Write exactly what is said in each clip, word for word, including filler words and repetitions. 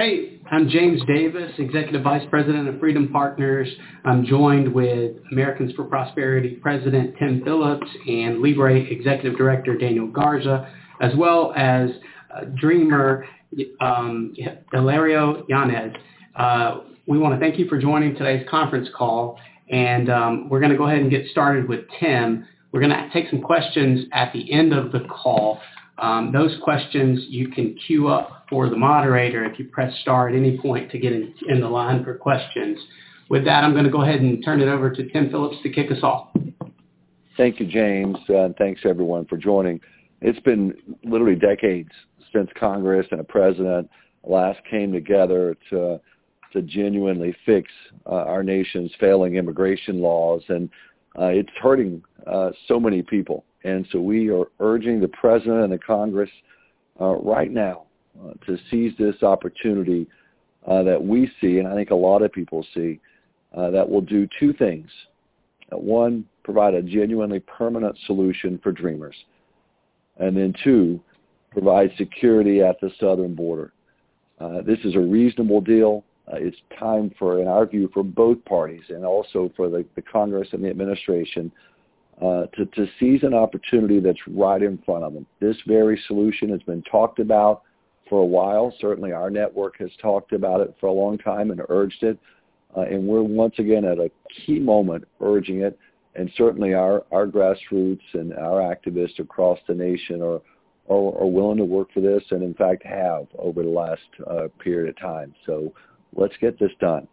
Hey, I'm James Davis, Executive Vice President of Freedom Partners. I'm joined with Americans for Prosperity President Tim Phillips and Libre Executive Director Daniel Garza, as well as uh, Dreamer um, Hilario Yanez. Uh, we want to thank you for joining today's conference call, and um, we're going to go ahead and get started with Tim. We're going to take some questions at the end of the call. Um, those questions you can queue up for the moderator if you press star at any point to get in, in the line for questions. With that, I'm going to go ahead and turn it over to Tim Phillips to kick us off. Thank you, James, uh, and thanks everyone for joining. It's been literally decades since Congress and a president last came together to to genuinely fix uh, our nation's failing immigration laws, and uh, it's hurting uh, so many people. And so we are urging the President and the Congress uh, right now uh, to seize this opportunity uh, that we see, and I think a lot of people see, uh, that will do two things. Uh, one, provide a genuinely permanent solution for dreamers. And then two, provide security at the southern border. Uh, this is a reasonable deal. Uh, it's time for, in our view, for both parties and also for the, the Congress and the administration Uh, to, to seize an opportunity that's right in front of them. This very solution has been talked about for a while. Certainly our network has talked about it for a long time and urged it. Uh, and we're once again at a key moment urging it. And certainly our, our grassroots and our activists across the nation are, are, are willing to work for this and, in fact, have over the last uh, period of time. So let's get this done.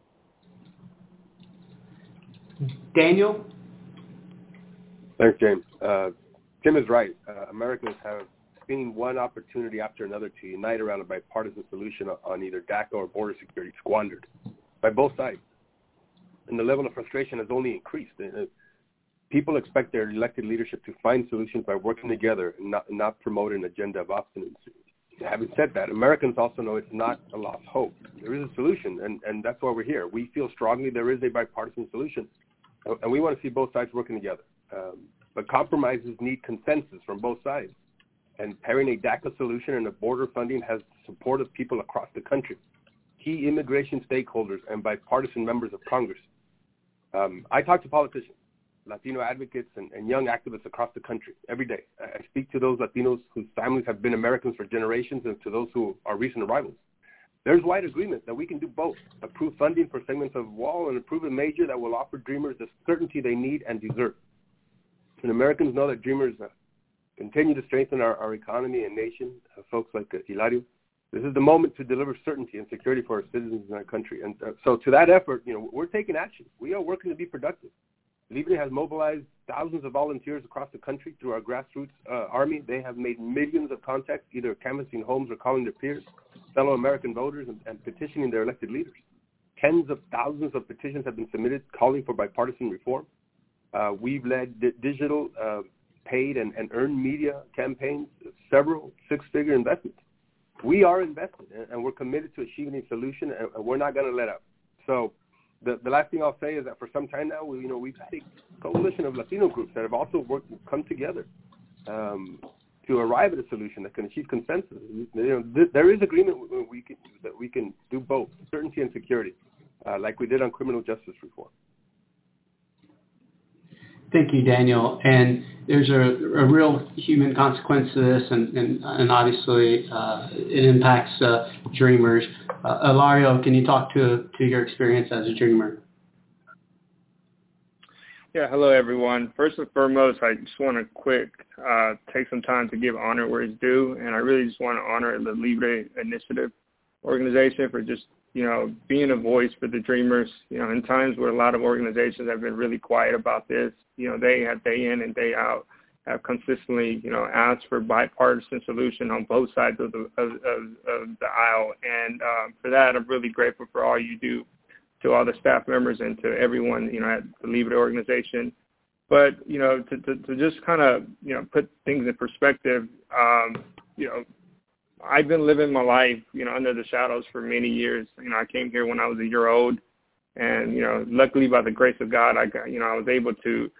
Daniel? Thanks, James. Uh, Tim is right. Uh, Americans have seen one opportunity after another to unite around a bipartisan solution on either DACA or border security squandered by both sides. And the level of frustration has only increased. Uh, people expect their elected leadership to find solutions by working together and not, not promote an agenda of obstinacy. Having said that, Americans also know it's not a lost hope. There is a solution, and, and that's why we're here. We feel strongly there is a bipartisan solution, and we want to see both sides working together. Um, but compromises need consensus from both sides. And pairing a DACA solution and a border funding has support of people across the country, key immigration stakeholders, and bipartisan members of Congress. Um, I talk to politicians, Latino advocates, and, and young activists across the country every day. I speak to those Latinos whose families have been Americans for generations and to those who are recent arrivals. There's wide agreement that we can do both, approve funding for segments of wall and approve a measure that will offer dreamers the certainty they need and deserve. And Americans know that dreamers uh, continue to strengthen our, our economy and nation. Uh, folks like uh, Hilario, this is the moment to deliver certainty and security for our citizens in our country. And uh, so to that effort, you know, we're taking action. We are working to be productive. Libre has mobilized thousands of volunteers across the country through our grassroots uh, army. They have made millions of contacts, either canvassing homes or calling their peers, fellow American voters, and, and petitioning their elected leaders. Tens of thousands of petitions have been submitted calling for bipartisan reform. Uh, we've led di- digital uh, paid and, and earned media campaigns, several six-figure investments. We are invested, and, and we're committed to achieving a solution, and, and we're not going to let up. So the, the last thing I'll say is that for some time now, we, you know, we've had a coalition of Latino groups that have also worked come together um, to arrive at a solution that can achieve consensus. You know, th- there is agreement we can, that we can do both, certainty and security, uh, like we did on criminal justice reform. Thank you, Daniel. And there's a, a real human consequence to this, and, and, and obviously uh, it impacts uh, dreamers. Uh, Hilario, can you talk to, to your experience as a dreamer? Yeah, hello, everyone. First and foremost, I just want to quick uh, take some time to give honor where it's due, and I really just want to honor the Libre Initiative organization for just you know, being a voice for the dreamers, you know, in times where a lot of organizations have been really quiet about this, you know, they have day in and day out have consistently, you know, asked for bipartisan solution on both sides of the of, of, of the aisle. And um, for that, I'm really grateful for all you do to all the staff members and to everyone, you know, at the Libre organization. But, you know, to, to, to just kind of, you know, put things in perspective, um, you know, I've been living my life, you know, under the shadows for many years. You know, I came here when I was a year old, and, you know, luckily by the grace of God, I got, you know, I was able to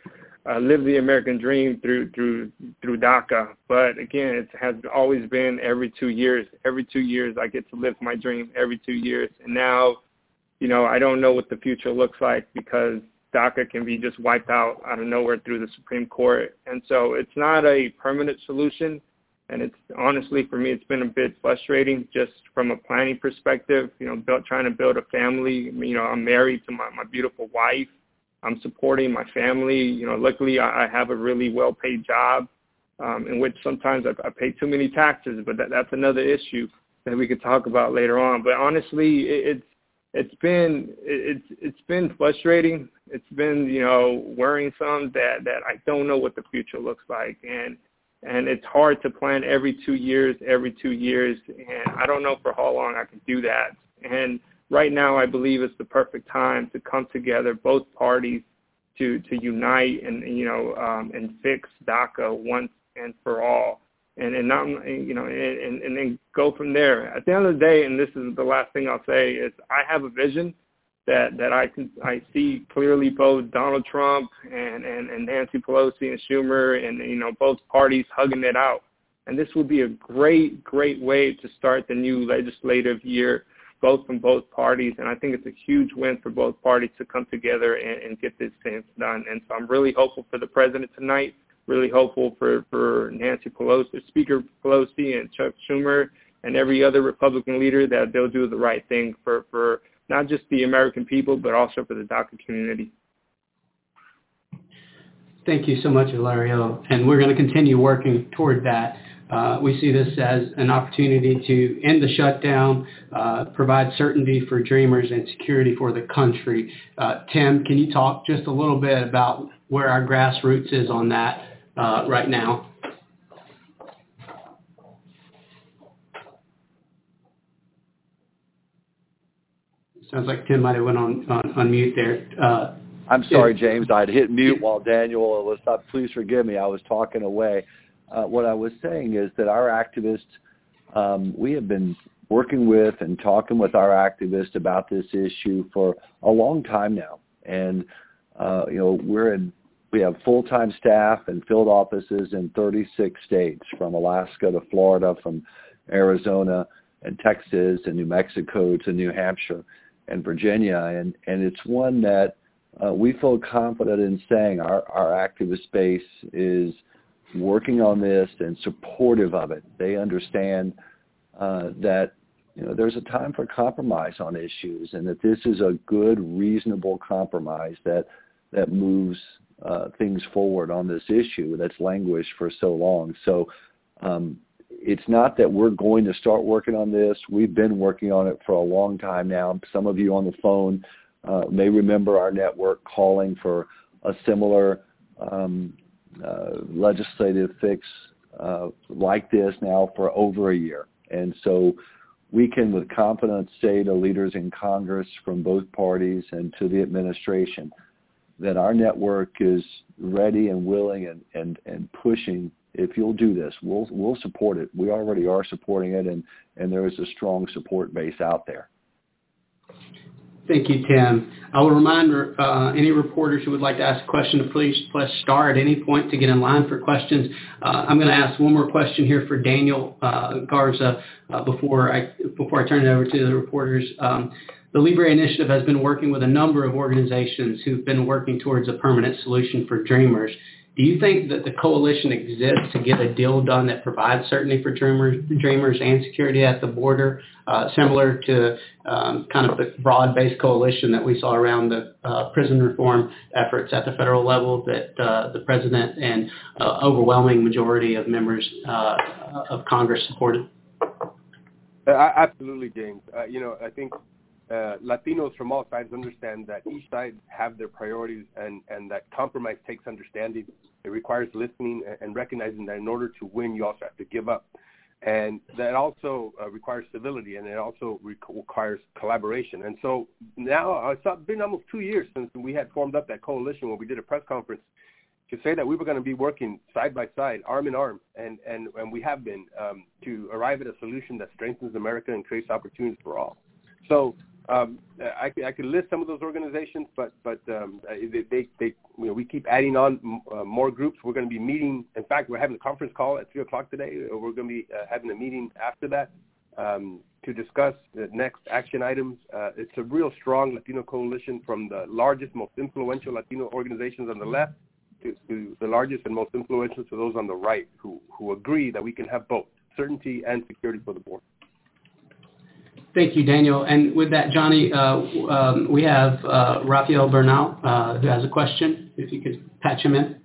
uh, live the American dream through through through DACA. But again, it has always been every two years. Every two years, I get to live my dream every two years. And now, you know, I don't know what the future looks like because DACA can be just wiped out out of nowhere through the Supreme Court. And so it's not a permanent solution. And it's honestly, for me, it's been a bit frustrating just from a planning perspective, you know, build, trying to build a family. You know, I'm married to my, my beautiful wife. I'm supporting my family. You know, luckily I, I have a really well-paid job um, in which sometimes I, I pay too many taxes, but that, that's another issue that we could talk about later on. But honestly, it, it's it's been it's it's been frustrating. It's been, you know, worrisome that that I don't know what the future looks like, and and it's hard to plan every two years, every two years, and I don't know for how long I can do that. And right now, I believe it's the perfect time to come together, both parties, to to unite and you know um, and fix DACA once and for all, and and not you know and and then go from there. At the end of the day, and this is the last thing I'll say, is I have a vision that that I can I see clearly both Donald Trump and and, and Nancy Pelosi and Schumer and you know both parties hugging it out, and this would be a great great way to start the new legislative year, both from both parties, and I think it's a huge win for both parties to come together and, and get this thing done. And so I'm really hopeful for the president tonight, really hopeful for, for Nancy Pelosi, Speaker Pelosi and Chuck Schumer and every other Republican leader that they'll do the right thing for, for not just the American people, but also for the DACA community. Thank you so much, Hilario, and we're going to continue working toward that. Uh, we see this as an opportunity to end the shutdown, uh, provide certainty for dreamers and security for the country. Uh, Tim, can you talk just a little bit about where our grassroots is on that uh, right now? Sounds like Tim might have went on, on, on mute there. Uh, I'm sorry, James. I'd hit mute while Daniel was up. Please forgive me. I was talking away. Uh, what I was saying is that our activists, um, we have been working with and talking with our activists about this issue for a long time now. And, uh, you know, we're in, we have full-time staff and field offices in thirty-six states, from Alaska to Florida, from Arizona and Texas and New Mexico to New Hampshire and Virginia. And, and it's one that uh, we feel confident in saying our, our activist base is working on this and supportive of it. They understand uh, that you know there's a time for compromise on issues, and that this is a good, reasonable compromise that that moves uh, things forward on this issue that's languished for so long. So um, it's not that we're going to start working on this. We've been working on it for a long time now. Some of you on the phone uh, may remember our network calling for a similar um, Uh, legislative fix uh, like this now for over a year. And so we can with confidence say to leaders in Congress from both parties and to the administration that our network is ready and willing and, and, and pushing. If you'll do this, we'll, we'll support it. We already are supporting it, and, and there is a strong support base out there. Thank you, Tim. I will remind uh, any reporters who would like to ask a question to please press star at any point to get in line for questions. Uh, I'm going to ask one more question here for Daniel uh, Garza uh, before I before I turn it over to the reporters. Um, the Libre Initiative has been working with a number of organizations who've been working towards a permanent solution for Dreamers. Do you think that the coalition exists to get a deal done that provides certainty for dreamers, dreamers and security at the border, uh, similar to um, kind of the broad-based coalition that we saw around the uh, prison reform efforts at the federal level that uh, the president and uh, overwhelming majority of members uh, of Congress supported? Uh, absolutely, James. Uh, you know, I think Uh, Latinos from all sides understand that each side have their priorities, and, and that compromise takes understanding. It requires listening and, and recognizing that in order to win, you also have to give up. And that also uh, requires civility, and it also re- requires collaboration. And so now uh, it's been almost two years since we had formed up that coalition where we did a press conference to say that we were going to be working side by side, arm in arm, and, and, and we have been um, to arrive at a solution that strengthens America and creates opportunities for all. So Um, I, I could list some of those organizations, but but um, they, they, they you know we keep adding on uh, more groups. We're going to be meeting. In fact, we're having a conference call at three o'clock today. We're going to be uh, having a meeting after that um, to discuss the next action items. Uh, it's a real strong Latino coalition from the largest, most influential Latino organizations on the left to, to the largest and most influential to those on the right, who who agree that we can have both certainty and security for the border. Thank you, Daniel. And with that, Johnny, uh, um, we have uh, Rafael Bernal, uh, who has a question. If you could patch him in.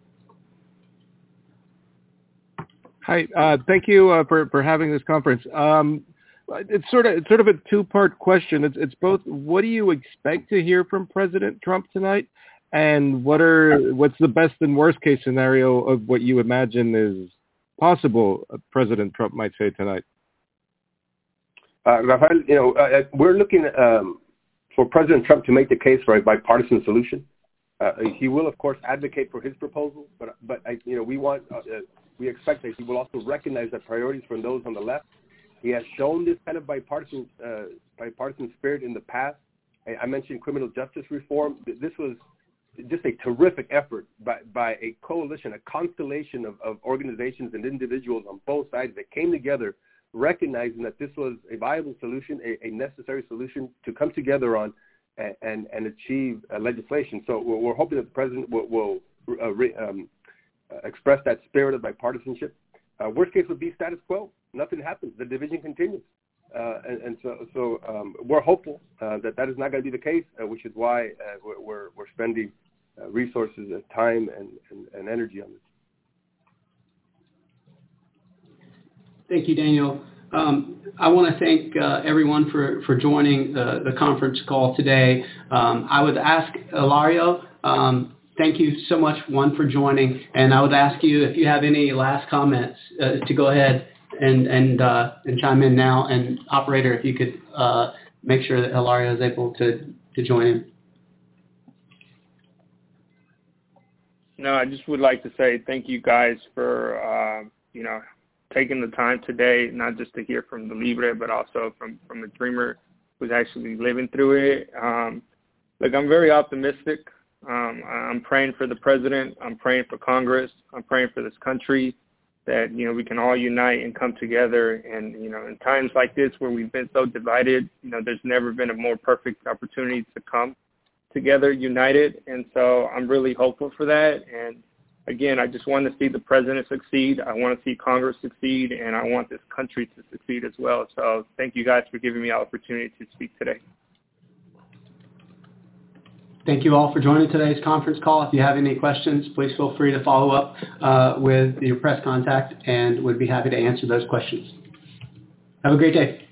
Hi. Uh, thank you uh, for, for having this conference. Um, it's sort of it's sort of a two-part question. It's, it's both. What do you expect to hear from President Trump tonight, and what are what's the best and worst case scenario of what you imagine is possible President Trump might say tonight? Uh, Rafael, you know, uh, we're looking um, for President Trump to make the case for a bipartisan solution. Uh, he will, of course, advocate for his proposal, but but I, you know, we want, uh, we expect that he will also recognize the priorities from those on the left. He has shown this kind of bipartisan uh, bipartisan spirit in the past. I, I mentioned criminal justice reform. This was just a terrific effort by by a coalition, a constellation of, of organizations and individuals on both sides that came together, recognizing that this was a viable solution, a, a necessary solution to come together on and, and, and achieve uh, legislation. So we're, we're hoping that the president will, will uh, re, um, uh, express that spirit of bipartisanship. Uh, worst case would be status quo. Nothing happens. The division continues. Uh, and, and so, so um, we're hopeful uh, that that is not going to be the case, uh, which is why uh, we're, we're, we're spending uh, resources, and time, and, and, and energy on this. Thank you, Daniel. Um, I want to thank uh, everyone for, for joining the, the conference call today. Um, I would ask Hilario, um, thank you so much, one, for joining, and I would ask you if you have any last comments uh, to go ahead and and uh, and chime in now. And operator, if you could uh, make sure that Hilario is able to, to join in. No, I just would like to say thank you guys for, uh, you know, taking the time today, not just to hear from the Libre, but also from, from the dreamer who's actually living through it. Um, look, I'm very optimistic. Um, I'm praying for the president. I'm praying for Congress. I'm praying for this country, that, you know, we can all unite and come together. And, you know, in times like this where we've been so divided, you know, there's never been a more perfect opportunity to come together united. And so I'm really hopeful for that. And again, I just want to see the president succeed. I want to see Congress succeed, and I want this country to succeed as well. So thank you guys for giving me the opportunity to speak today. Thank you all for joining today's conference call. If you have any questions, please feel free to follow up uh, with your press contact, and we'd be happy to answer those questions. Have a great day.